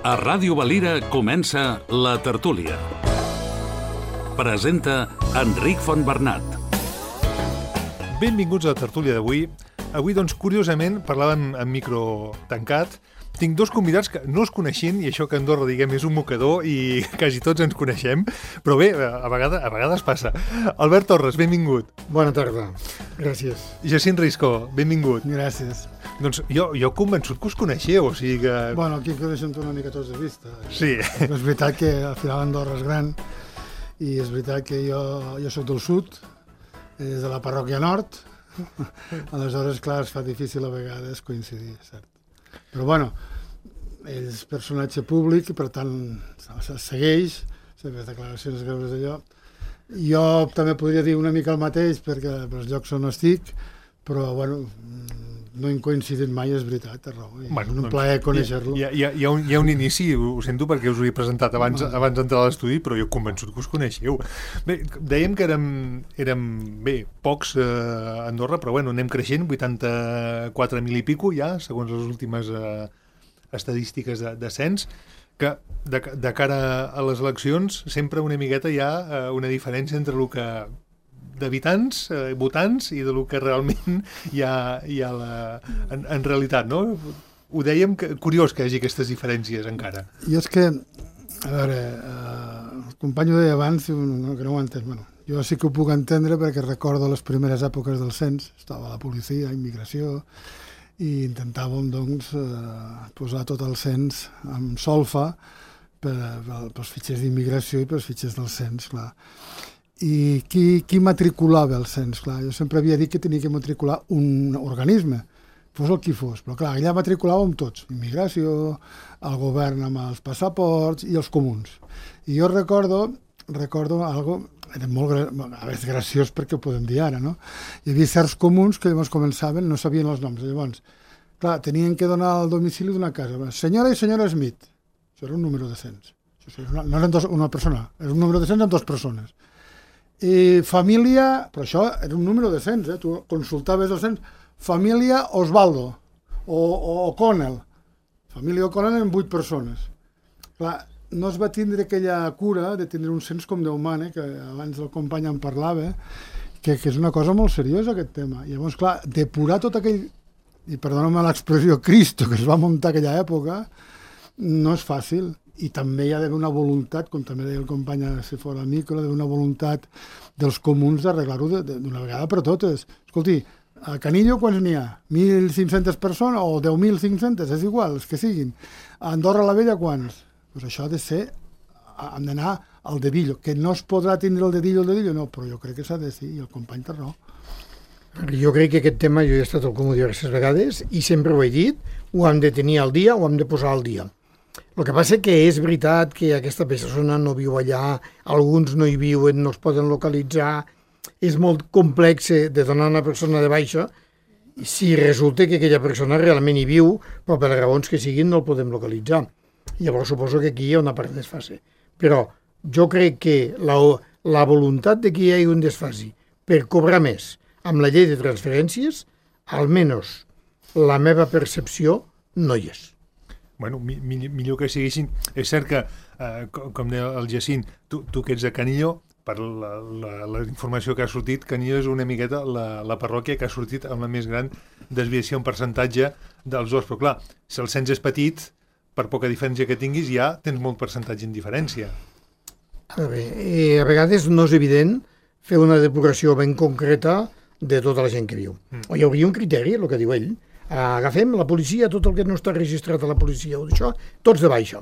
A Ràdio Valira comença La Tertúlia. Presenta Enric Fontbernat. Benvinguts a La Tertúlia d'avui. Avui, doncs, curiosament, parlàvem en micro tancat. Tinc dos convidats que no es coneixien, i això que Andorra, diguem, és un mocador i quasi tots ens coneixem, però bé, a vegades passa. Albert Torres, benvingut. Bona tarda, gràcies. Jacint Risco, benvingut. Gràcies. Doncs jo convençut que us coneixeu, o sigui que... Bueno, aquí coneixem una mica tots de vista. Sí. Però és veritat que al final Andorra és gran i és veritat que jo soc del sud, des de la parròquia nord, aleshores, clar, es fa difícil a vegades coincidir, cert. Però, bueno, ell és personatge públic i, per tant, segueix les declaracions greus d'allò. Jo també podria dir una mica el mateix, perquè els llocs on estic, però, bueno, no hem coincidit mai, és veritat, és raó. És un plaer conèixer-lo. Hi ha un inici, ho sento perquè us ho he presentat abans d'entrar a l'estudi, però jo convençut que us coneixeu. Bé, dèiem que érem pocs a Andorra, però bueno, anem creixent, 84.000 i pico ja, segons les últimes estadístiques de cens, que de cara a les eleccions sempre una miqueta hi ha una diferència entre el que d'habitants, votants, i del que realment hi ha en realitat, no? Ho dèiem, curiós que hi hagi aquestes diferències encara. I és que, a veure, el company ho deia abans, que no ho he entès, bueno, jo sí que ho puc entendre perquè recordo les primeres èpoques del cens, estava a la policia, a immigració, i intentàvem, doncs, posar tot el cens amb solfa pels fitxers d'immigració i pels fitxers del cens, clar. I qui matriculava el cens? Clar, jo sempre havia dit que tenia que matricular un organisme, fos el qui fos, però clar, allà matriculàvem tots, immigració, el govern amb els passaports i els comuns. I jo recordo algo, era molt graciós perquè ho podem dir ara, no? Hi havia certs comuns que llavors començaven, no sabien els noms, llavors, clar, tenien que donar el domicili d'una casa. Senyora i senyora Smith, això era un número de cens. No eren una persona, era un número de cens amb dues persones. I família, però això era un número de cens, tu consultaves el cens, família Osvaldo o O'Connell. Família O'Connell eren 8 persones. Clar, no es va tindre aquella cura de tindre un cens com Déu mana, que abans el company en parlava, que és una cosa molt seriosa aquest tema. I llavors, clar, depurar tot aquell, i perdona'm l'expressió, Cristo, que es va muntar aquella època, no és fàcil. I també hi ha d'haver una voluntat, com també deia el company si fora micro, d'haver una voluntat dels comuns d'arreglar-ho d'una vegada per totes. Escolti, a Canillo quants n'hi ha? 1.500 persones o 10.500? És igual, els que siguin. A Andorra la Vella quants? Doncs això ha de ser, hem d'anar al dedillo, que no es podrà tindre el dedillo, no, però jo crec que s'ha de dir, i el company té raó. Jo crec que aquest tema, jo he estat al comú diverses vegades i sempre ho he dit, ho hem de tenir al dia, ho hem de posar al dia. El que passa que és veritat que aquesta persona no viu allà, alguns no hi viuen, no es poden localitzar, és molt complex de donar a una persona de baixa si resulta que aquella persona realment hi viu, però per raons que siguin no el podem localitzar. Llavors suposo que aquí hi ha una part desfase. Però jo crec que la voluntat de que hi hagi un desfase per cobrar més amb la llei de transferències, almenys la meva percepció no hi és. Bueno, millor que siguessin. És cert que, com deia el Jacint, tu que ets de Canillo, per la informació que ha sortit, Canillo és una miqueta la parròquia que ha sortit amb la més gran desviació en percentatge dels dos. Però clar, si el cens és petit, per poca diferència que tinguis, ja tens molt percentatge en diferència. A vegades no és evident fer una depuració ben concreta de tota la gent que viu. O hi hauria un criteri, el que diu ell. Agafem la policia, tot el que no està registrat a la policia o d'això, tots de baixa.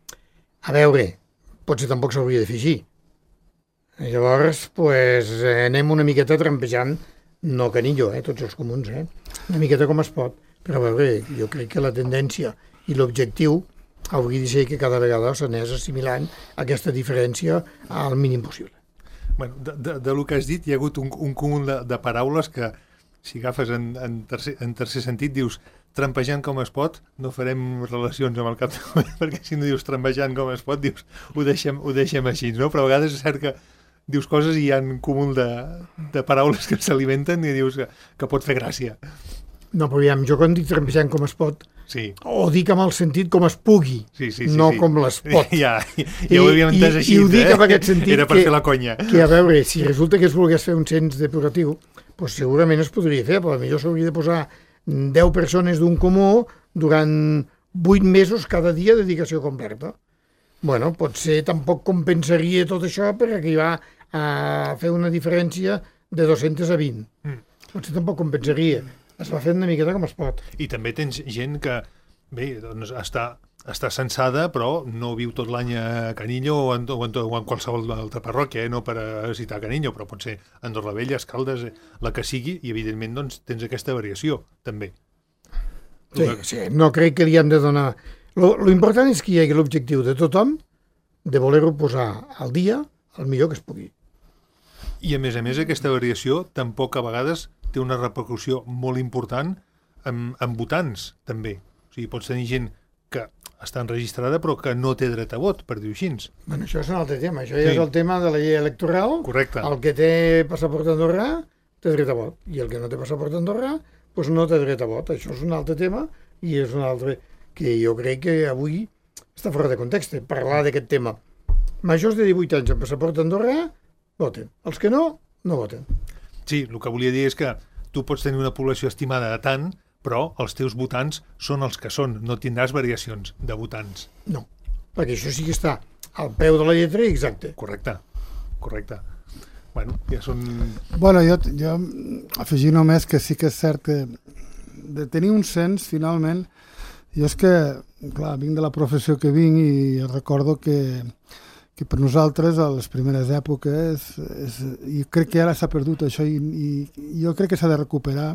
A veure, potser tampoc s'hauria de fer així. Llavors, anem una miqueta trampejant, no Canillo, tots els comuns, una miqueta com es pot. Però a veure, jo crec que la tendència i l'objectiu hauria de ser que cada vegada s'anés assimilant aquesta diferència al mínim possible. Bueno, del que has dit, hi ha hagut un cúmul de paraules que, si agafes en tercer sentit, dius trampejant com es pot, no farem relacions amb el cap de coll, perquè si no dius trampejant com es pot, dius ho deixem així, no? Però a vegades és cert que dius coses i hi ha un cúmul de paraules que s'alimenten i dius que pot fer gràcia. No, però jo quan dic trampejant com es pot, Sí. O dic amb el sentit com es pugui, Sí, no com les pot. Ja ho havíem entès així. I ho dic amb aquest sentit Era per fer la conya. que, a veure, si resulta que es volgués fer un cens depuratiu, doncs segurament es podria fer, però potser s'hauria de posar 10 persones d'un comú durant 8 mesos cada dia de dedicació completa. Bueno, potser tampoc compensaria tot això per arribar a fer una diferència de 200 a 20. Potser tampoc compensaria. Es va fer una miqueta com es pot. I també tens gent que, bé, doncs està censada, però no viu tot l'any a Canillo o en qualsevol altra parròquia, no per citar Canillo, però pot ser Andorra Vella, Escaldes, la que sigui, i evidentment doncs, tens aquesta variació, també. Sí, no crec que li han de donar... Lo important és que hi hagi l'objectiu de tothom de voler-ho posar al dia el millor que es pugui. I a més, aquesta variació tampoc a vegades té una repercussió molt important en votants, també. O sigui, pots tenir gent que està enregistrada però que no té dret a vot, per dir-ho així. Bueno, això és un altre tema. Això ja és el tema de la llei electoral. Correcte. El que té passaport andorrà té dret a vot. I el que no té passaport andorrà doncs no té dret a vot. Això és un altre tema i és un altre que jo crec que avui està fora de context, parlar d'aquest tema. Majors de 18 anys amb passaport andorrà voten. Els que no, no voten. Sí, el que volia dir és que tu pots tenir una població estimada de tant, però els teus votants són els que són. No tindràs variacions de votants. No, perquè això sí que està al peu de la lletra i exacte. Correcte. Bueno, ja són... Bueno, jo afegir només que sí que és cert que de tenir un cens, finalment, jo és que, clar, vinc de la professió que vinc i recordo que per nosaltres, a les primeres èpoques, i crec que ara s'ha perdut això i jo crec que s'ha de recuperar.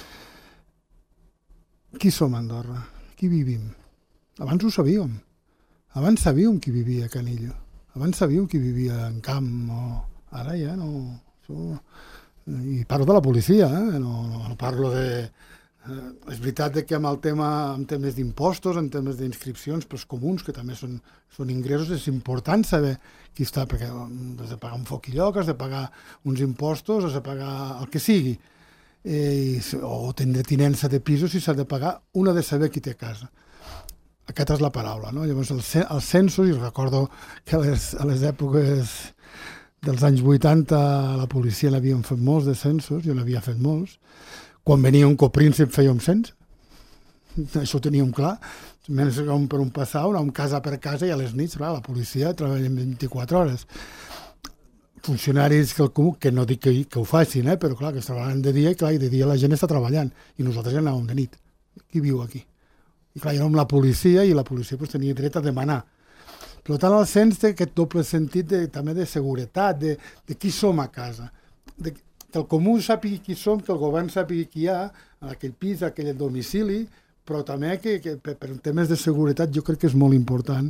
Qui som a Andorra? Qui vivim? Abans ho sabíem. Abans sabíem qui vivia a Canillo. Abans sabíem qui vivia en camp. Ara ja no... I parlo de la policia, no parlo de... És veritat que amb el tema, en temes d'impostos, en temes d'inscripcions pels comuns, que també són ingressos, és important saber qui està, perquè has de pagar un foc i lloc, has de pagar uns impostos, has de pagar el que sigui, o tindre tinença de pisos i s'ha de pagar, un ha de saber qui té casa. Aquesta és la paraula, no? Llavors, els censos, i recordo que a les èpoques dels anys 80 a la policia n'havien fet molts de censos, jo n'havia fet molts. Quan venia un copríncep fèiem cens, això ho teníem clar, menys per un passar, un casa per casa i a les nits, clar, la policia treballa 24 hores. Funcionaris que no dic que ho facin, però clar, que es treballen de dia i clar, i de dia la gent està treballant i nosaltres ja anàvem de nit. Qui viu aquí? I clar, érem la policia i la policia tenia dret a demanar. Per tant, el cens té aquest doble sentit també de seguretat, de qui som a casa, que el comú sàpiga qui som, que el govern sàpiga qui hi ha, en aquell pis, en aquell domicili, però també que per temes de seguretat jo crec que és molt important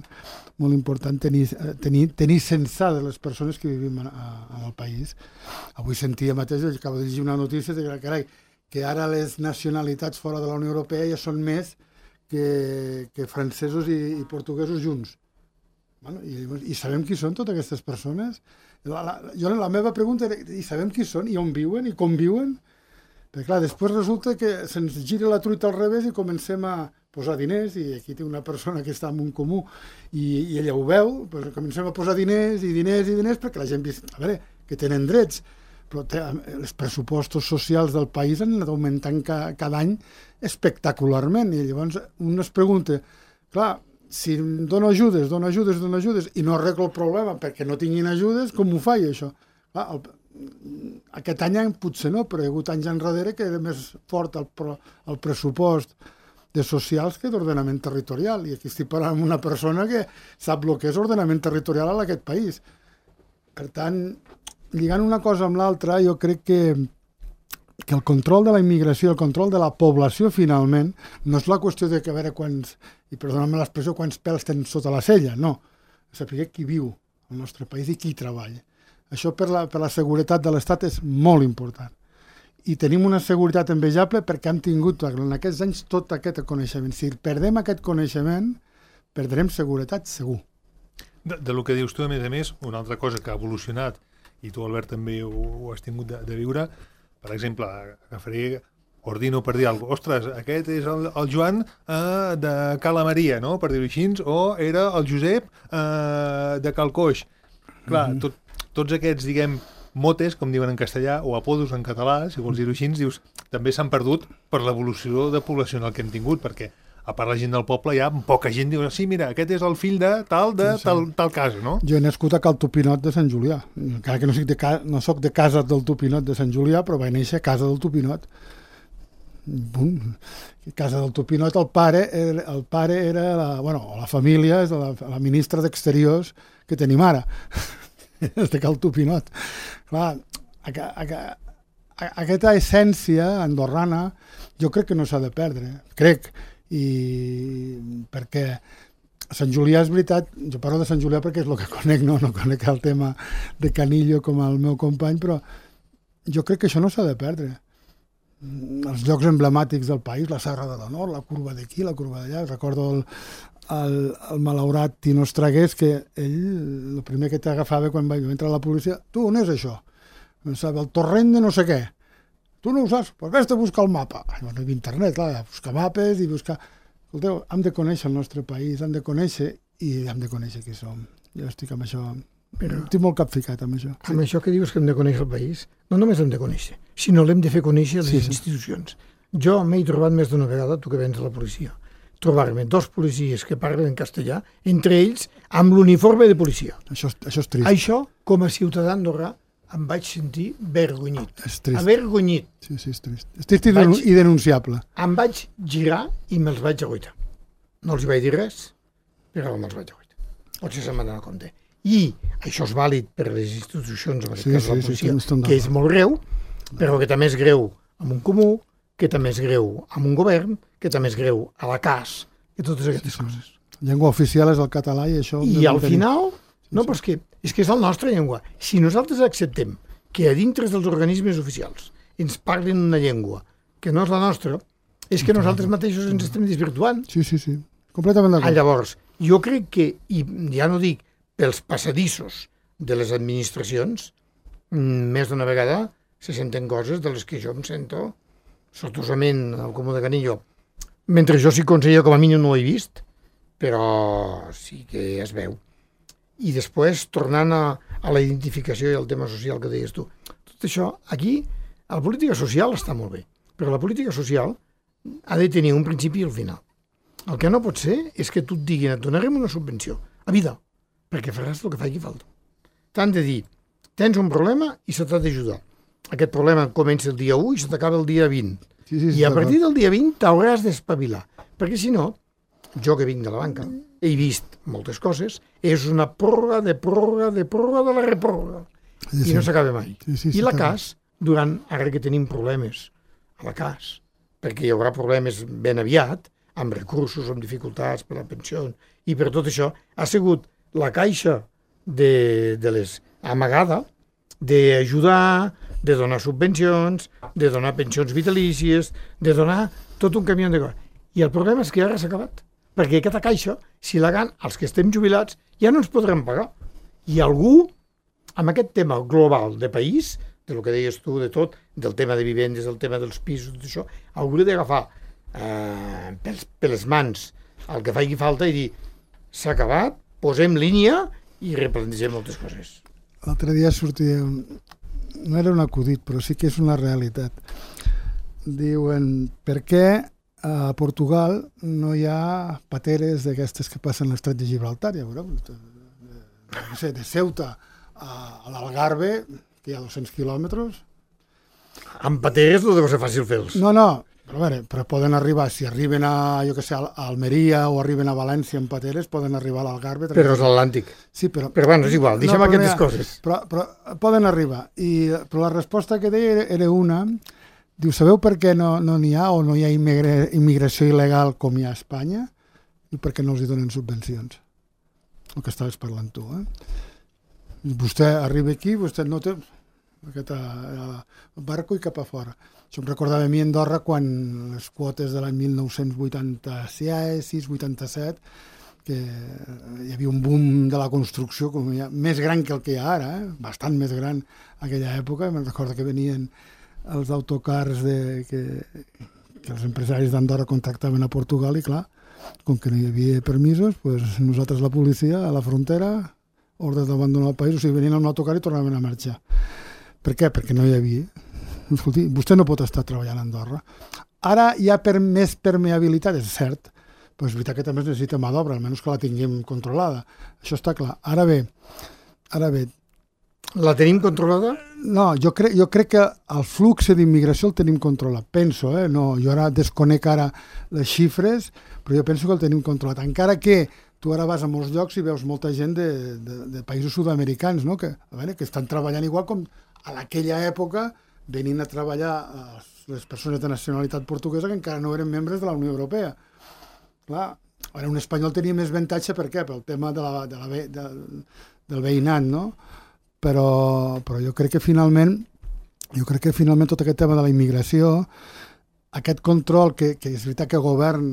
tenir censades les persones que vivim en el país. Avui sentia mateix, acabo de llegir una notícia que ara les nacionalitats fora de la Unió Europea ja són més que francesos i portuguesos junts. Bueno, i sabem qui són totes aquestes persones? La meva pregunta era, i sabem qui són, i on viuen, i com viuen? Perquè clar, després resulta que se'ns gira la truita al revés i comencem a posar diners, i aquí té una persona que està en un comú i ella ho veu, doncs comencem a posar diners i diners i diners perquè la gent vist, a veure, que tenen drets, però els pressupostos socials del país han anat augmentant cada any espectacularment, i llavors un es pregunta, clar, si dono ajudes i no arreglo el problema perquè no tinguin ajudes, com ho faig això? Clar, aquest any potser no, però hi ha hagut anys enrere que era més fort el pressupost de socials que d'ordenament territorial, i aquí estic parlant amb una persona que sap el que és ordenament territorial en aquest país. Per tant, lligant una cosa amb l'altra, jo crec que el control de la immigració, el control de la població, finalment, no és la qüestió de que a veure quants, i perdona'm l'expressió, quants pèls tens sota la cella, no. Saber qui viu al nostre país i qui treballa. Això per la seguretat de l'Estat és molt important. I tenim una seguretat envejable perquè hem tingut en aquests anys tot aquest coneixement. Si perdem aquest coneixement, perdrem seguretat segur. Del que dius tu, a més, una altra cosa que ha evolucionat, i tu, Albert, també ho has tingut de viure, per exemple, agafaré ordino per dir alguna cosa, ostres, aquest és el Joan de Cala Maria, no?, per dir-ho així, o era el Josep de Cal Coix. Clar, tots aquests, diguem, motes, com diuen en castellà, o apodos en català, si vols dir-ho així, dius, també s'han perdut per l'evolució de poblacional que hem tingut, perquè a part la gent del poble hi ha poca gent diu, sí, mira, aquest és el fill de tal casa, no? Jo he nascut a Cal Tupinot de Sant Julià, encara que no soc de casa del Tupinot de Sant Julià, però vaig néixer a casa del Tupinot. Casa del Tupinot, el pare era la família és la ministra d'Exteriors que tenim ara, és de Cal Tupinot. Clar, aquesta essència andorrana jo crec que no s'ha de perdre, i perquè Sant Julià és veritat, jo parlo de Sant Julià perquè és el que conec, no conec el tema de Canillo com el meu company, però jo crec que això no s'ha de perdre. Els llocs emblemàtics del país, la Serra de l'Honor, la curva d'aquí, la curva d'allà, recordo el malaurat Tino Estragués, que ell, el primer que t'agafava quan vaig entrar a la policia, tu, on és això? Pensava, el torrent de no sé què. Tu no ho saps? Doncs vés a buscar el mapa. No hi havia internet, clar, buscar mapes i buscar... Escolteu, hem de conèixer el nostre país, hem de conèixer qui som. Jo estic amb això... Però estic molt capficat amb això. Amb això que dius que hem de conèixer el país, no només hem de conèixer, sinó l'hem de fer conèixer les institucions. Jo m'he trobat més d'una vegada, tu que vens a la policia, trobar-me 2 policies que parlen en castellà, entre ells amb l'uniforme de policia. Això és trist. Això, com a ciutadà andorrà, em vaig sentir vergonyit. És trist. Avergonyit. Sí, és trist. És trist i denunciable. Em vaig girar i me'ls vaig aguaitar. No els vaig dir res, però me'ls vaig aguaitar. Potser se'n van donar compte. I això és vàlid per les institucions, en aquest cas la policia, que és molt greu, però que també és greu amb un comú, que també és greu amb un govern, que també és greu a la CAS, i totes aquestes coses. Llengua oficial és el català i això... I al final... No, però és que és la nostra llengua. Si nosaltres acceptem que a dintre dels organismes oficials ens parlin una llengua que no és la nostra, és que nosaltres mateixos ens estem desvirtuant. Sí. Completament d'acord. Llavors, jo crec que, i ja no dic pels passadissos de les administracions, més d'una vegada se senten coses de les que jo em sento sortosament al Comú de Canillo. Mentre jo, si conseller, com a mínim no ho he vist, però sí que es veu. I després, tornant a la identificació i al tema social que deies tu, tot això, aquí, la política social està molt bé, però la política social ha de tenir un principi i un final. El que no pot ser és que tu et diguin, et donarem una subvenció, a vida, perquè faràs el que faci falta. T'han de dir, tens un problema i se t'ha d'ajudar. Aquest problema comença el dia 1 i se t'acaba el dia 20. I a partir del dia 20 t'hauràs d'espavilar, perquè si no, jo que vinc de la banca, he vist moltes coses, és una pròrroga de la repròrroga. I no s'acaba mai. I la CAS, ara que tenim problemes a la CAS, perquè hi haurà problemes ben aviat, amb recursos, amb dificultats per la pensió, i per tot això, ha sigut la caixa de les amagada d'ajudar, de donar subvencions, de donar pensions vitalícies, de donar tot un camió de coses. I el problema és que ara s'ha acabat. Perquè aquesta caixa, si la gan els que estem jubilats, ja no ens podrem pagar. I algú, amb aquest tema global de país, de lo que deies tu, de tot, del tema de vivendes, del tema dels pisos, tot això, hauria d'agafar per les mans el que faci falta i dir, s'ha acabat, posem línia i replantegem moltes coses. L'altre dia sortia, no era un acudit, però sí que és una realitat. Diuen, per què a Portugal no hi ha pateres d'aquestes que passen l'estret de Gibraltar, ja veureu, de Ceuta a l'Algarve, que hi ha 200 quilòmetres. Amb pateres no deu ser fàcil fer-los. No, però poden arribar, si arriben a, jo que sé, a Almeria o arriben a València amb pateres, poden arribar a l'Algarve. Però és l'Atlàntic. Sí, però bueno, és igual, deixem aquestes coses. Però poden arribar. Però la resposta que deia era una... Diu, sabeu per què no n'hi ha o no hi ha immigració il·legal com hi ha a Espanya? I per què no els hi donen subvencions? El que estaves parlant tu, Vostè arriba aquí, vostè no té aquest barco i cap a fora. Això em recordava a mi a Andorra quan les quotes de l'any 1986-87, que hi havia un boom de la construcció més gran que el que hi ha ara, bastant més gran aquella època. Me'n recordo que venien els autocars que els empresaris d'Andorra contractaven a Portugal i, clar, com que no hi havia permisos, doncs nosaltres, la policia, a la frontera, ordres d'abandonar el país, o sigui, venien amb un autocar i tornaven a marxar. Per què? Perquè no hi havia. Escolti, vostè no pot estar treballant a Andorra. Ara hi ha més permeabilitat, és cert, però és veritat que també es necessita mà d'obra, almenys que la tinguem controlada. Això està clar. Ara bé, la tenim controlada? no, jo crec que el flux d'immigració el tenim controlat, penso, no, jo ara desconec ara les xifres, però jo penso que el tenim controlat, encara que tu ara vas a molts llocs i veus molta gent de països sud-americans, no? que estan treballant igual com a aquella època venint a treballar les persones de nacionalitat portuguesa que encara no eren membres de la Unió Europea. Clar, ara un espanyol tenia més avantatge, per què? Pel tema del veïnat, no? Però jo crec que finalment tot aquest tema de la immigració, aquest control que és veritat que el govern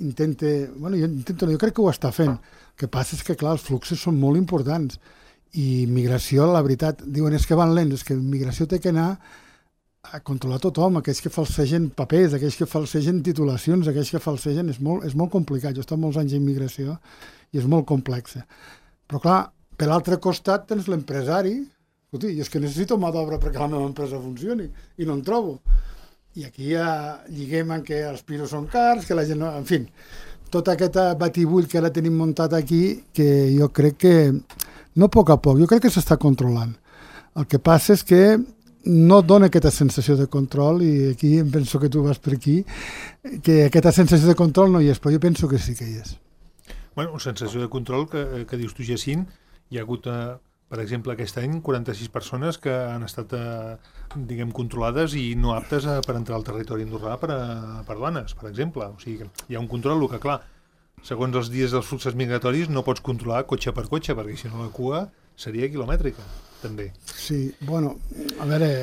jo crec que ho està fent. El que passa és que, clar, els fluxos són molt importants i immigració, la veritat, diuen és que van lents, és que immigració té que anar a controlar tothom, aquells que falsegen papers, aquells que falsegen titulacions, aquells que falsegen, és molt complicat. Jo he estat molts anys d'immigració i és molt complexa. Però, clar, per l'altre costat tens l'empresari, escolti, és que necessito mà d'obra perquè la meva empresa funcioni i no en trobo. I aquí ja lliguem en què els pisos són cars, que la gent no... En fi, tot aquest batibull que ara tenim muntat aquí, que jo crec que, no a poc, jo crec que s'està controlant. El que passa és que no dona aquesta sensació de control, i aquí em penso que tu vas per aquí, que aquesta sensació de control no hi és, però jo penso que sí que hi és. Bueno, sensació de control que dius tu, Jacint, hi ha hagut, per exemple, aquest any 46 persones que han estat, controlades i no aptes per entrar al territori andorrà per dones, per exemple. O sigui, hi ha un control, que clar, segons els dies dels fluxos migratoris no pots controlar cotxe per cotxe, perquè si no la cua seria quilomètrica, també. Sí, bueno, a veure,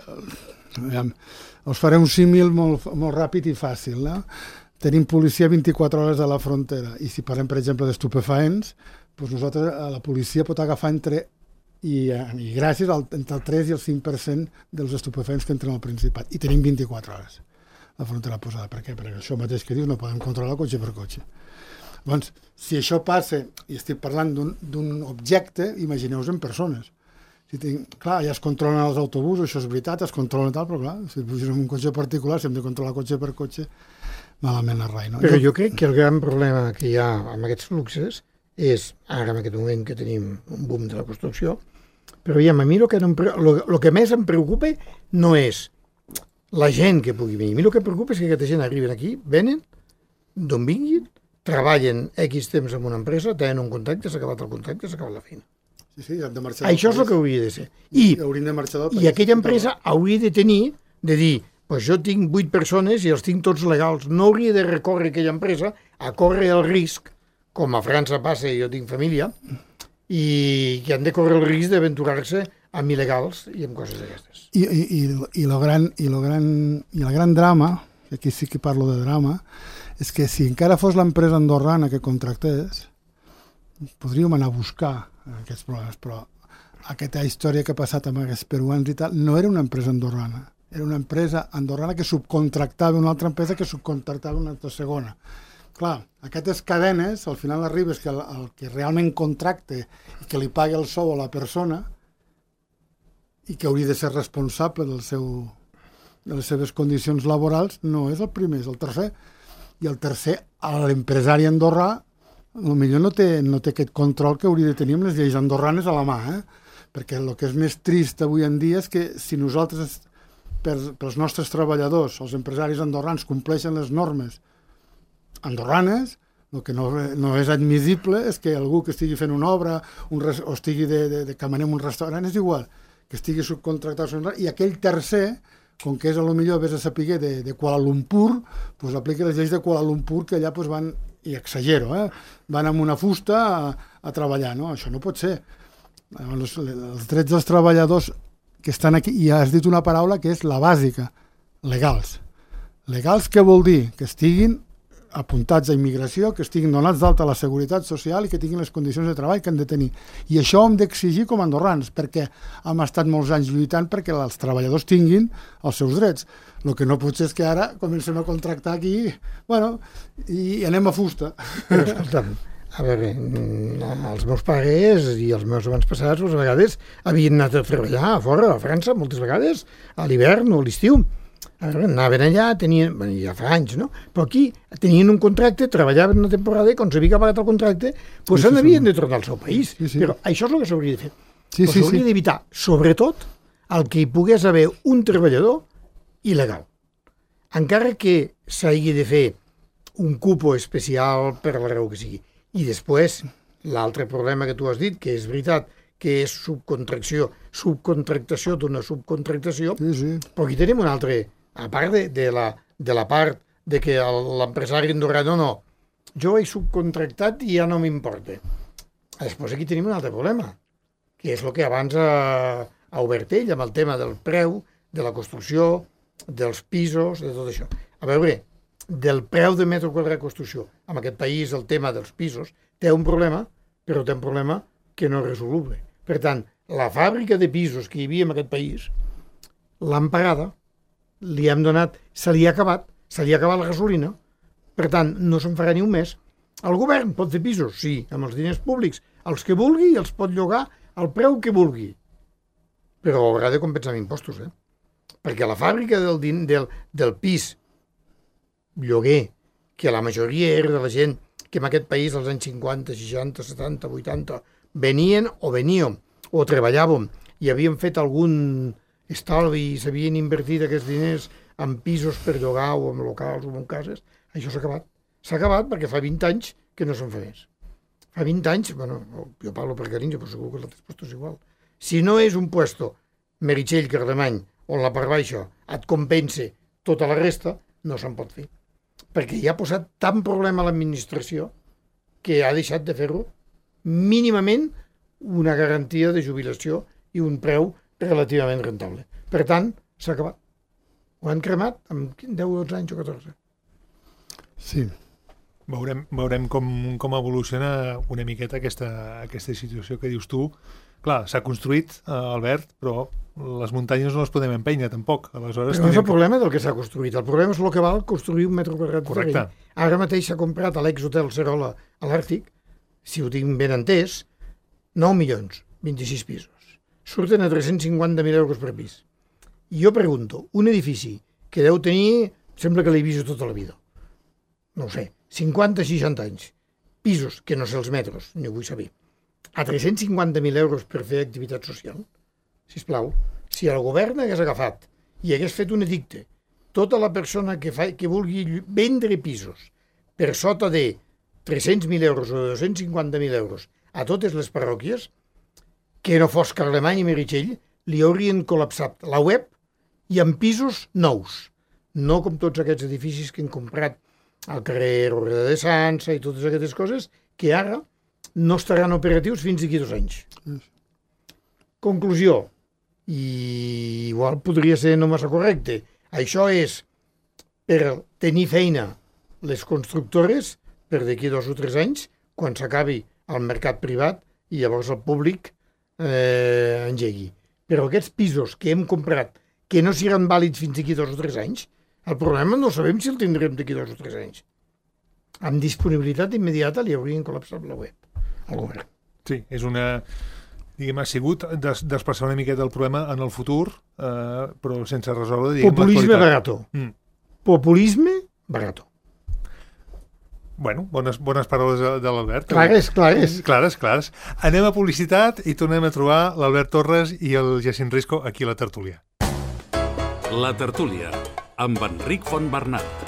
us faré un símil molt ràpid i fàcil, no? Tenim policia 24 hores a la frontera i si parlem, per exemple, d'estupefaents, doncs nosaltres, la policia pot agafar i gràcies entre el 3 i el 5% dels estupefaents que entren al Principat. I tenim 24 hores la frontera posada. Per què? Perquè això mateix que dius, no podem controlar cotxe per cotxe. Doncs, si això passa, i estic parlant d'un objecte, imagineu-vos en persones. Clar, ja es controlen els autobusos, això és veritat, es controlen tal, però clar, si puges en un cotxe particular, si hem de controlar cotxe per cotxe, malament a rai, no? Però jo crec que el gran problema que hi ha amb aquests fluxes és, ara en aquest moment que tenim un boom de la construcció, però a mi el que més em preocupa no és la gent que pugui venir. A mi el que em preocupa és que aquesta gent arriben aquí, venen, d'on vinguin, treballen X temps en una empresa, tenen un contracte, s'ha acabat el contracte, s'ha acabat la feina. Sí, han de marxar. Això és el que hauria de ser. I aquella empresa hauria de tenir, de dir, pues jo tinc 8 persones i els tinc tots legals. No hauria de recórrer aquella empresa a córrer el risc, com a França passa, jo tinc família, i que han de córrer el risc d'aventurar-se amb il·legals i amb coses d'aquestes. I el gran drama, aquí sí que parlo de drama, és que si encara fos l'empresa andorrana que contractés, podríem anar a buscar aquests problemes, però aquesta història que ha passat amb aquests peruans i tal, no era una empresa andorrana, era una empresa andorrana que subcontractava una altra empresa que subcontractava una altra segona. Clar, aquestes cadenes, al final arribes que el que realment contracte i que li pagui el sou a la persona i que hauria de ser responsable de les seves condicions laborals, no és el primer, és el tercer. I el tercer, l'empresari andorrà, potser no té aquest control que hauria de tenir amb les lleis andorranes a la mà, perquè el que és més trist avui en dia és que si nosaltres, pels nostres treballadors, els empresaris andorrans, compleixen les normes andorranes, el que no és admissible és que algú que estigui fent una obra o estigui de camarer en un restaurant, és igual, que estigui subcontractat, i aquell tercer, com que és potser vés a saber de Kuala Lumpur, doncs aplica les lleis de Kuala Lumpur, que allà van, i exagero, van amb una fusta a treballar, no? Això no pot ser. Els drets dels treballadors que estan aquí, i has dit una paraula que és la bàsica, legals. Legals què vol dir? Que estiguin apuntats a immigració, que estiguin donats d'alta a la seguretat social i que tinguin les condicions de treball que han de tenir. I això ho hem d'exigir com a andorrans, perquè hem estat molts anys lluitant perquè els treballadors tinguin els seus drets. El que no pot ser és que ara comencem a contractar aquí, bueno, i anem a fusta. Però escolta'm, a veure, els meus pares i els meus avantpassats a vegades havien anat a treballar a fora, a França, moltes vegades, a l'hivern o a l'estiu. Anaven allà, ja fa anys, no? Però aquí tenien un contracte, treballaven una temporada i quan s'havia acabat el contracte, doncs se n'havien de tornar al seu país. Però això és el que s'hauria de fer. S'hauria d'evitar, sobretot, el que hi pogués haver un treballador il·legal. Encara que s'hagi de fer un cupo especial per la raó que sigui. I després, l'altre problema que tu has dit, que és veritat, que és subcontractació d'una subcontractació, però aquí tenim un altre, a part de la part de que l'empresari andorrà, no, jo he subcontractat i ja no m'importa. Després aquí tenim un altre problema, que és el que abans ha obert ell, amb el tema del preu, de la construcció, dels pisos, de tot això. A veure, del preu de metre quadrat de construcció, en aquest país el tema dels pisos té un problema, però té un problema que no és resoluble. Per tant, la fàbrica de pisos que hi havia en aquest país, l'han pagada, li hem donat, se li ha acabat la gasolina, per tant, no se'n farà ni un mes. El govern pot fer pisos, sí, amb els diners públics, els que vulgui i els pot llogar al preu que vulgui, però haurà de compensar amb impostos, perquè la fàbrica del pis lloguer, que la majoria era de la gent que en aquest país als anys 50, 60, 70, 80 veníem o treballàvem i havíem fet algun estalvi i s'havien invertit aquests diners en pisos per llogar o en locals o en cases, això s'ha acabat. S'ha acabat perquè fa 20 anys que no se'n fa més. Fa 20 anys, bueno, jo parlo per carinyo, però segur que l'altre puesto és igual. Si no és un puesto Meritxell, Carlemany, on la part baixa et compensa tota la resta, no se'n pot fer. Perquè ja ha posat tant problema a l'administració que ha deixat de fer-ho mínimament una garantia de jubilació i un preu relativament rentable. Per tant, s'ha acabat. Ho han cremat amb 10 o 12 anys o 14. Sí. Veurem com evoluciona una miqueta aquesta situació que dius tu. Clar, s'ha construït, Albert, però les muntanyes no les podem empènyer, tampoc. Aleshores, però no és el problema del que s'ha construït. El problema és el que val construir un metre quadrat de terreny. Correcte. Ara mateix s'ha comprat a l'ex-hotel Cerola a l'Àrtic, si ho tinc ben entès, 9 milions, 26 pisos. Surten a 350.000 euros per pis. I jo pregunto, un edifici que deu tenir, sembla que l'he vist tota la vida, no ho sé, 50-60 anys, pisos, que no sé els metres, ni ho vull saber, a 350.000 euros per fer activitat social, sisplau, si el govern hagués agafat i hagués fet un edicte, tota la persona que vulgui vendre pisos per sota de 300.000 euros o 250.000 euros a totes les parròquies, que no fos Carlemany i Meritxell, li haurien col·lapsat la web i amb pisos nous, no com tots aquests edificis que han comprat al carrer Orreda de Sança i totes aquestes coses, que ara no estaran operatius fins d'aquí 2 anys. Conclusió, i igual podria ser no massa correcte, això és per tenir feina les constructores per d'aquí 2 o 3 anys, quan s'acabi el mercat privat i llavors el públic engegui. Però aquests pisos que hem comprat, que no seran vàlids fins d'aquí 2 o 3 anys, el problema no sabem si el tindrem d'aquí 2 o 3 anys. Amb disponibilitat immediata li haurien col·lapsat la web al govern. Sí, és una... Diguem, ha sigut desplaçar una miqueta el problema en el futur, però sense resoldre... Populisme barato. Populisme barato. Bueno, bones paraules de l'Albert. Clares. Anem a publicitat i tornem a trobar l'Albert Torres i el Jacint Risco aquí a la tertúlia. La tertúlia, amb Enric Fontbernat.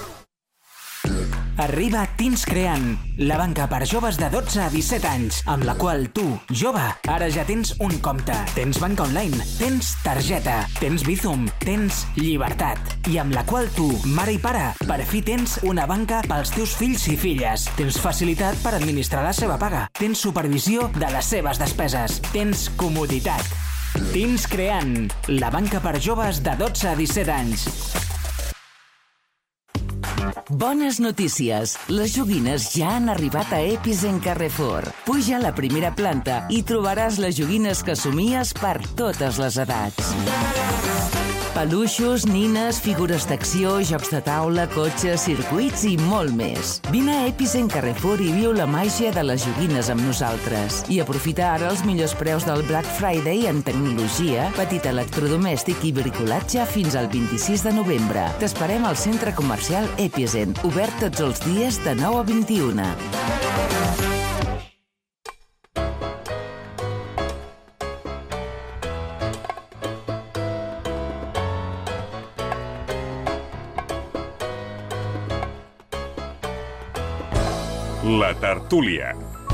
Arriba Teens Creant, la banca per joves de 12 a 17 anys, amb la qual tu, jove, ara ja tens un compte, tens banca online, tens targeta, tens Bizum, tens llibertat, i amb la qual tu, mare i pare, per fi tens una banca pels teus fills i filles, tens facilitat per administrar la seva paga, tens supervisió de les seves despeses, tens comoditat. Teens Creant, la banca per joves de 12 a 17 anys. Bones notícies. Les joguines ja han arribat a Epicent Carrefour. Puja a la primera planta i trobaràs les joguines que somies per totes les edats. Peluixos, nines, figures d'acció, jocs de taula, cotxes, circuits i molt més. Vine a Epicent Carrefour i viu la màgia de les joguines amb nosaltres. I aprofita ara els millors preus del Black Friday en tecnologia, petit electrodomèstic i bricolatge fins al 26 de novembre. T'esperem al centre comercial Epicent, obert tots els dies de 9 a 21. La tertúlia.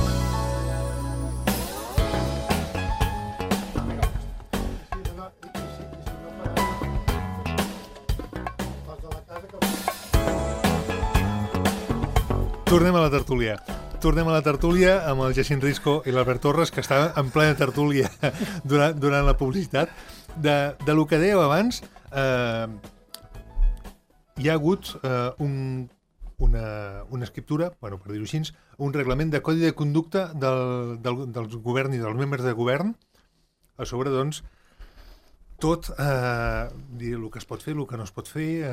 Tornem a la tertúlia. Tornem a la tertúlia amb el Jacint Risco i l'Albert Torres, que està en plena tertúlia durant la publicitat. De lo que dèieu abans, hi ha hagut una escriptura, bueno, per dir-ho així, un reglament de codi de conducta del govern i dels membres de govern a sobre, doncs, tot dir el que es pot fer, el que no es pot fer.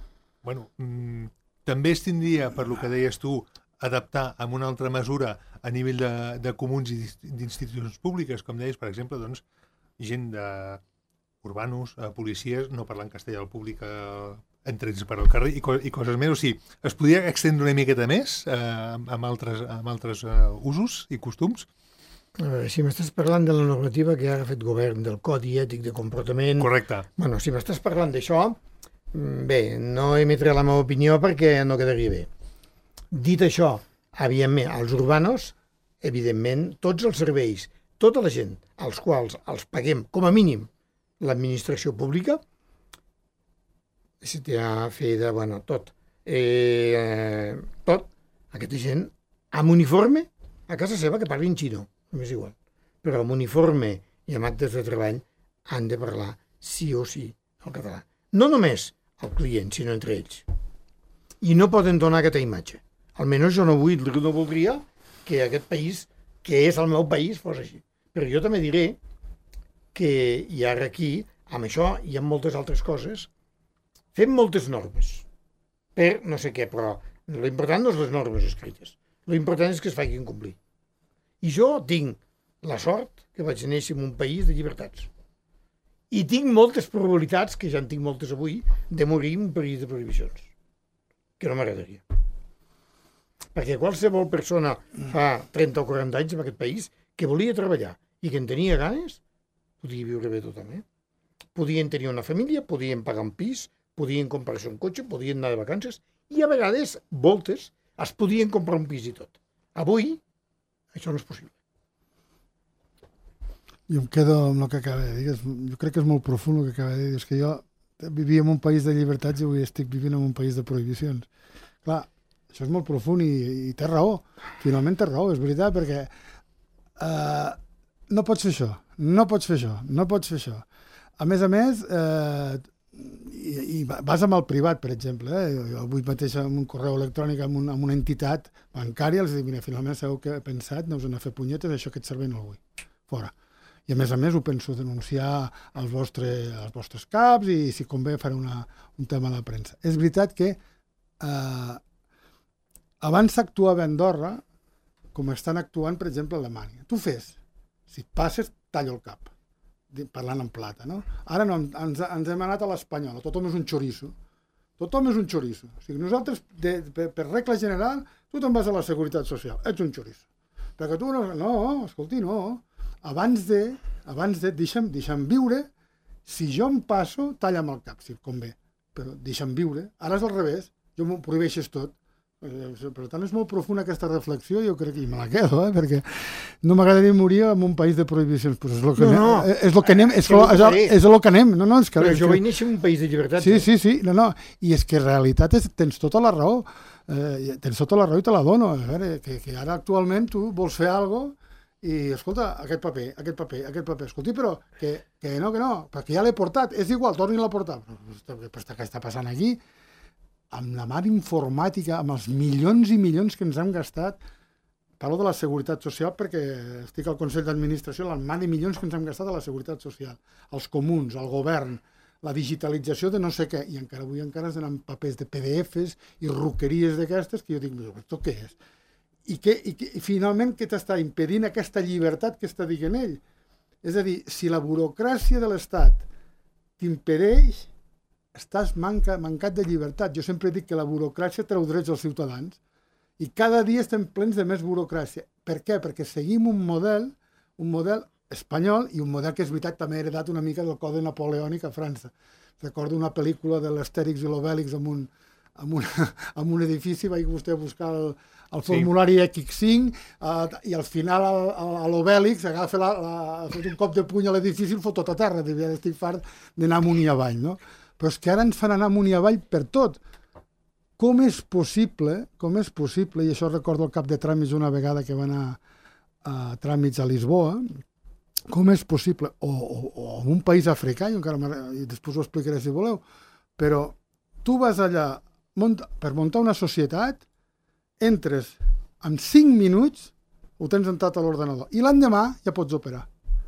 També es tindria, per lo que deies tu, adaptar amb una altra mesura a nivell de comuns i d'institucions públiques, com deies, per exemple, doncs, gent urbanos, policies, no parlant castellà al públic entrets per al carrer i coses més. O sigui, es podria extendre una miqueta més amb altres usos i costums? A veure, si m'estàs parlant de la normativa que ha fet govern, del codi ètic de comportament... Correcte. Bueno, si m'estàs parlant d'això, bé, no emetré la meva opinió perquè no quedaria bé. Dit això, evidentment, als urbanos, evidentment, tots els serveis, tota la gent als quals els paguem, com a mínim, l'administració pública, si t'ha fet, bueno, tot, aquesta gent, amb uniforme, a casa seva que parlin xino, només igual, però amb uniforme i amb actes de treball han de parlar sí o sí el català. No només el client, sinó entre ells. I no poden donar aquesta imatge. Almenys jo no voldria que aquest país, que és el meu país, fos així. Però jo també diré que, i ara aquí, amb això i amb moltes altres coses, fem moltes normes per no sé què, però l'important no és les normes escrites. L'important és que es facin complir. I jo tinc la sort que vaig néixer en un país de llibertats. I tinc moltes probabilitats, que ja en tinc moltes avui, de morir en un país de prohibicions. Que no m'agradaria. Perquè qualsevol persona fa 30 o 40 anys en aquest país que volia treballar i que en tenia ganes, podia viure bé totalment. Podien tenir una família, podien pagar un pis, podien comprar-se un cotxe, podien anar de vacances i a vegades, voltes, es podien comprar un pis i tot. Avui, això no és possible. Jo em quedo amb el que acaba de dir. Jo crec que és molt profund el que acaba de dir. És que jo vivia en un país de llibertats i avui estic vivint en un país de prohibicions. Clar, això és molt profund i té raó. Finalment té raó, és veritat, perquè no pots fer això, no pots fer això, no pots fer això. A més, i vas amb el privat, per exemple. Jo avui mateix amb un correu electrònic amb una entitat bancària els dic, mira, finalment sabeu què he pensat, aneu a fer punyetes, això aquest servei no el vull. Fora. I a més ho penso denunciar als vostres caps i si convé faré un tema a la premsa. És veritat que abans s'actuava a Andorra com estan actuant, per exemple, a Alemanya. Tu fes, si et passes, tallo el cap, parlant en plata, no? Ara no, ens hem anat a l'espanyola, tothom és un xoriço. Tothom és un xoriço. O sigui, nosaltres, per regla general, tu te'n vas a la Seguretat Social, ets un xoriço. Perquè tu no, escolti, no. Abans de deixa'm viure, si jo em passo, talla'm el cap, si et convé. Però deixa'm viure. Ara és al revés, jo m'ho prohibeixes tot. Per tant, és molt profunda aquesta reflexió, jo crec que me la quedo, perquè no m'agradaria morir en un país de prohibicions, però és el que anem. És el que anem. Però jo vaig néixer en un país de llibertat. Sí. I és que en realitat tens tota la raó. Tens tota la raó i te la dono. A veure, que ara actualment tu vols fer alguna cosa i, escolta, aquest paper. Escolti, però que no, perquè ja l'he portat. És igual, torni-la a portar. Però què està passant aquí? amb la mà d'informàtica, amb els milions i milions que ens hem gastat, parlo de la Seguretat Social perquè estic al Consell d'Administració, la mà de milions que ens hem gastat a la Seguretat Social, als comuns, al govern, la digitalització de no sé què, i encara avui encara es donen papers de PDFs i ruqueries d'aquestes que jo dic, això què és? I finalment què t'està impedint aquesta llibertat que està dient ell? És a dir, si la burocràcia de l'Estat t'impedeix, estàs mancat de llibertat. Jo sempre dic que la burocràcia treu drets als ciutadans i cada dia estem plens de més burocràcia. Per què? Perquè seguim un model espanyol i un model que és veritat també ha heredat una mica del codi napoleònic a França. Recordo una pel·lícula de l'Astèrix i l'Obèlix amb un edifici, vaig vostè a buscar el formulari X5 i al final a l'Obèlix agafa un cop de puny a l'edifici i el fot tot a terra. Estic fart d'anar amunt i avall, no? Però és que ara ens fan anar amunt i avall per tot. Com és possible, i això recordo al cap de tràmits una vegada que va anar a tràmits a Lisboa, com és possible, o en un país africà, i després ho explicaré si voleu, però tu vas allà per muntar una societat, entres en 5 minuts, ho tens entrat a l'ordenador, i l'endemà ja pots operar.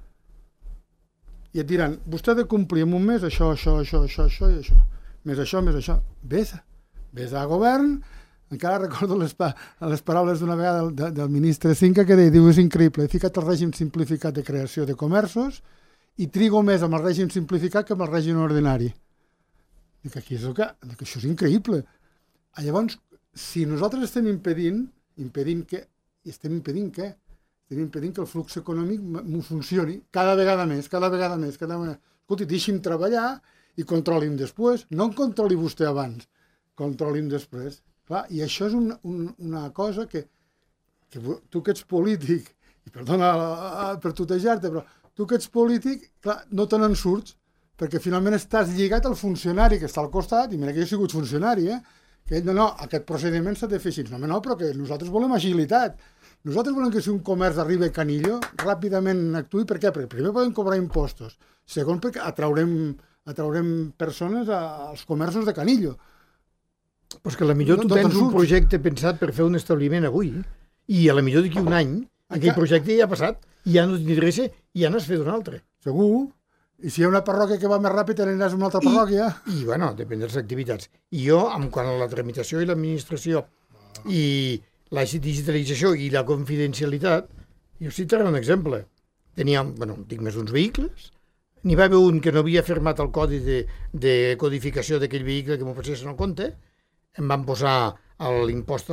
I et diran, vostè ha de complir en un mes això i això. Més això. Ves a govern. Encara recordo les paraules d'una vegada del ministre Cinca que diu, és increïble, he ficat el règim simplificat de creació de comerços i trigo més amb el règim simplificat que amb el règim ordinari. Dic, això és increïble. Llavors, si nosaltres estem impedint què? Estem impedint que el flux econòmic funcioni cada vegada més. Escolti, deixi'm treballar i controli'm després. No em controli vostè abans, controli'm després. Clar, i això és una cosa que tu que ets polític, i perdona per tutejar-te, però tu que ets polític, clar, no te n'en surts, perquè finalment estàs lligat al funcionari que està al costat, i mira que jo he sigut funcionari, que ell, no, aquest procediment s'ha de fer així. No, però que nosaltres volem agilitat. Nosaltres volem que si un comerç arriba a Canillo, ràpidament actuï. Per què? Perquè primer podem cobrar impostos. Segon, perquè atraurem persones als comerços de Canillo. Però és que potser tu tens un projecte pensat per fer un establiment avui i potser d'aquí un any aquell projecte ja ha passat i ja no t'interessa i ja n'has fet un altre. Segur. I si hi ha una parròquia que va més ràpid, aniràs a una altra parròquia. Bueno, depèn de les activitats. I jo, quant a la tramitació i l'administració i la digitalització i la confidencialitat, jo citaré un exemple. Teníem, tinc més d'uns vehicles, n'hi va haver un que no havia firmat el codi de codificació d'aquell vehicle que m'ho passés en el compte, em van posar l'impost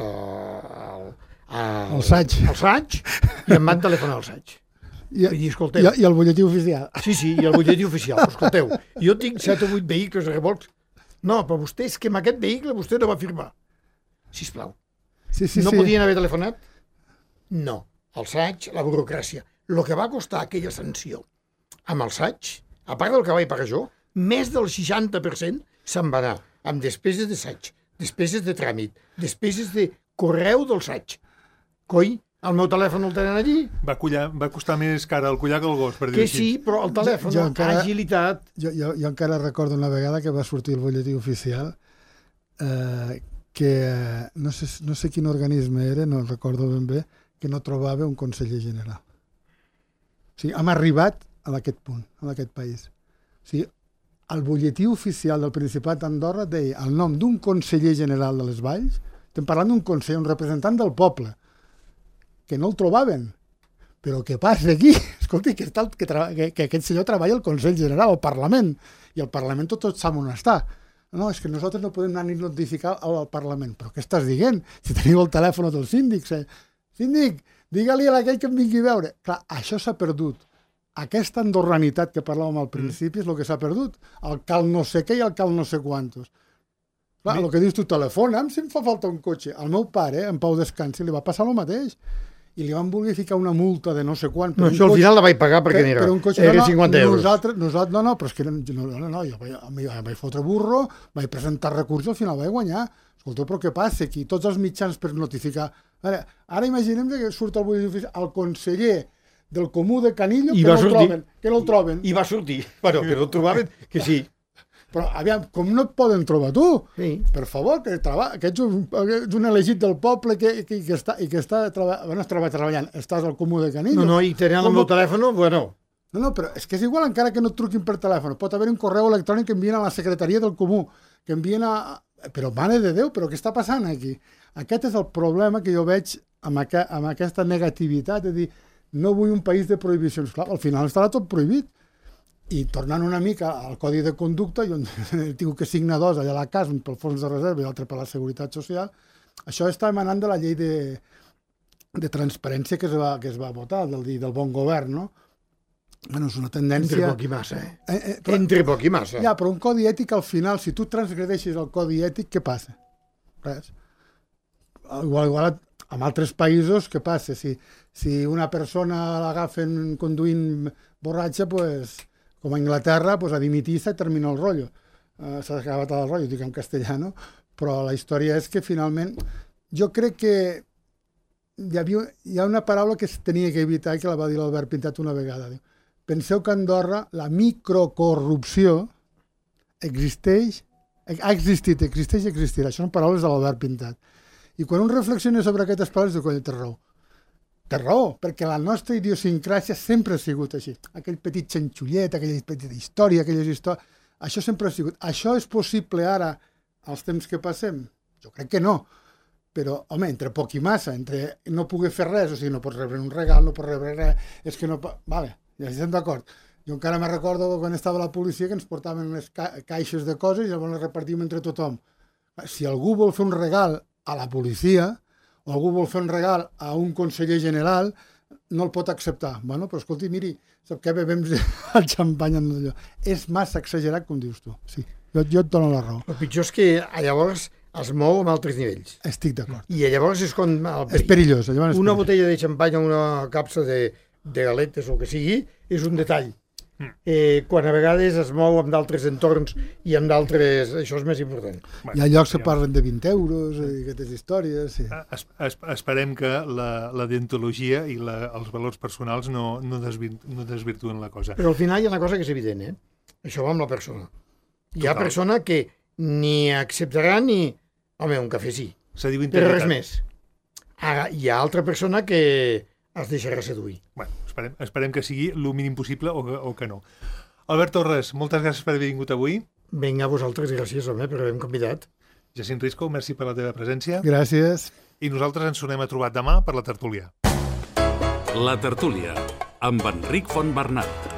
al SAIG i em van telefonar al SAIG. I el butlletí oficial. Sí, i el butlletí oficial. Però escolteu, jo tinc 7 o 8 vehicles a remolcs. No, però vostè és que amb aquest vehicle vostè no va firmar. Sisplau. No podien haver telefonat? No. El SAIG, la burocràcia. El que va costar aquella sanció amb el SAIG, a part del que vaig pagar jo, més del 60% se'n va anar amb despeses de SAIG, despeses de tràmit, despeses de correu del SAIG. Coi, el meu telèfon el tenen allí? Va costar més car el collar que el gos, per dir-ho així. Que sí, però el telèfon, agilitat... Jo encara recordo una vegada que va sortir el butlletí oficial que no sé quin organisme era, no recordo ben bé, que no trobava un conseller general. O sigui, hem arribat a aquest punt, a aquest país. O sigui, el butlletí oficial del Principat d'Andorra deia el nom d'un conseller general de les Valls, estem parlant d'un conseller, un representant del poble, que no el trobaven. Però què passa aquí? Escolti, que aquest senyor treballa al Consell General, al Parlament, i al Parlament tot sap on està. No, és que nosaltres no podem anar ni notificar al Parlament. Però què estàs dient? Si teniu el telèfon del síndic. Síndic, digue-li a aquell que em vingui a veure. Clar, això s'ha perdut. Aquesta andorranitat que parlàvem al principi és el que s'ha perdut. El cal no sé què i el cal no sé quantos. Clar, el que dius tu, telefona'm si em fa falta un cotxe. Al meu pare, en pau descansi, li va passar el mateix. I li van voler ficar una multa de no sé quant. No, això al final la vaig pagar perquè era 50 euros. No, però és que jo vaig fotre burro, vaig presentar recursos, al final vaig guanyar. Escolta, però què passa aquí? Tots els mitjans per notificar. Ara imaginem que surt el conseller del Comú de Canillo que no el troben. I va sortir. Bueno, que no el trobaven, que sí. Però, aviam, com no et poden trobar tu? Sí. Per favor, que ets un elegit del poble que està treballant. Estàs al Comú de Canillo. No, i tenint el meu telèfon, bueno... No, però és que és igual encara que no et truquin per telèfon. Pot haver un correu electrònic que envien a la secretaria del Comú, que envien a... Però, mare de Déu, però què està passant aquí? Aquest és el problema que jo veig amb aquesta negativitat, de dir, no vull un país de prohibicions. Clar, al final estarà tot prohibit. I tornant una mica al codi de conducta, jo tinc que signar dos allà a la casa, un pel fons de reserva i l'altre per la seguretat social, això està emanant de la llei de transparència que es va votar, del bon govern, no? Bueno, és una tendència... Entre poc i massa, Entre poc i massa. Ja, però un codi ètic, al final, si tu transgredeixes el codi ètic, què passa? Res. Igual en altres països, què passa? Si una persona l'agafen conduint borratxa, pues, com a Anglaterra, pues, a dimitir-se i termina el rotllo. S'ha acabat el rotllo, dic en castellano, però la història és que finalment jo crec que hi ha una paraula que es tenia que evitar i que la va dir l'Albert Pintat una vegada. Diu, penseu que a Andorra la microcorrupció existeix, ha existit, existeix i existirà. Això són paraules de l'Albert Pintat. I quan un reflexiona sobre aquestes paraules, diu, té raó. Té raó, perquè la nostra idiosincràsia sempre ha sigut així. Aquell petit xanxullet, aquella petita història, aquelles històries... Això sempre ha sigut. Això és possible ara, als temps que passem? Jo crec que no. Però, home, entre poc i massa, entre no poder fer res, o sigui, no pots rebre un regal, no pots rebre res, és que no... Vale, ja estem d'acord. Jo encara me recordo quan estava a la policia que ens portaven unes caixes de coses i llavors les repartíem entre tothom. Si algú vol fer un regal a la policia, o algú vol fer un regal a un conseller general, no el pot acceptar. Bueno, però escolti, miri, sap què, bevem el xampany amb allò. És massa exagerat, com dius tu. Sí, jo et dono la raó. El pitjor és que llavors es mou amb altres nivells. Estic d'acord. I llavors és com... És perillós. Una botella de xampany o una capsa de galetes o el que sigui és un detall. Quan a vegades es mou amb d'altres entorns i amb d'altres... Això és més important. Hi ha llocs que parlen de 20 euros i aquestes històries. Sí. Esperem que la deontologia i els valors personals no desvirtuen la cosa. Però al final hi ha una cosa que és evident, Això va amb la persona. Hi ha persona que ni acceptarà ni... Home, un cafè sí. Se diu però res més. Ara, hi ha altra persona que es deixarà seduir. Bueno, esperem que sigui el mínim possible o que no. Albert Torres, moltes gràcies per haver vingut avui. Vinga, a vosaltres, gràcies, home, per haver-me convidat. Jacint Risco, merci per la teva presència. Gràcies. I nosaltres ens tornem a trobar demà per la tertúlia. La tertúlia, amb Enric Fontbernat.